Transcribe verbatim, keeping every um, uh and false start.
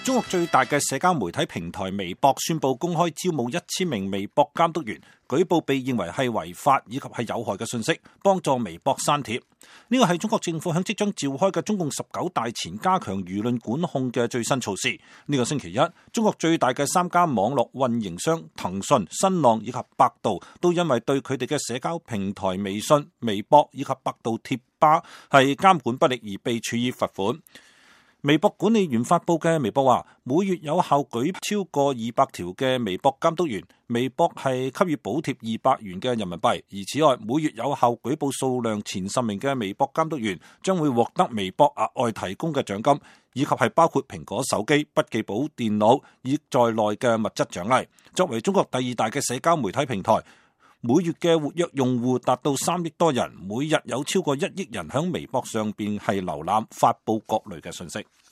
中國最大嘅社交媒體平台微博宣布公開招募一千名微博監督員，舉報被認為係違法以及係有害嘅信息，幫助微博刪帖。呢個係中國政府響即將召開嘅中共十九大前加強輿論管控嘅最新措施。呢個星期一，中國最大嘅三家網絡運營商騰訊、新浪以及百度都因為對佢哋嘅社交平台微信、微博以及百度貼吧係監管不力而被處以罰款。微博管理員發佈嘅微博話，每月有效舉超過二百條嘅微博監督員，微博係給予補貼二百元嘅人民幣。而此外，每月有效舉報數量前十名嘅微博監督員將會獲得微博額外提供嘅獎金，以及係包括蘋果手機、筆記簿電腦以在內嘅物質獎勵。作為中國第二大嘅社交媒體平台，每月嘅活躍用戶達到三億多人，每日有超過一億人喺微博上邊係瀏覽發佈各類嘅信息。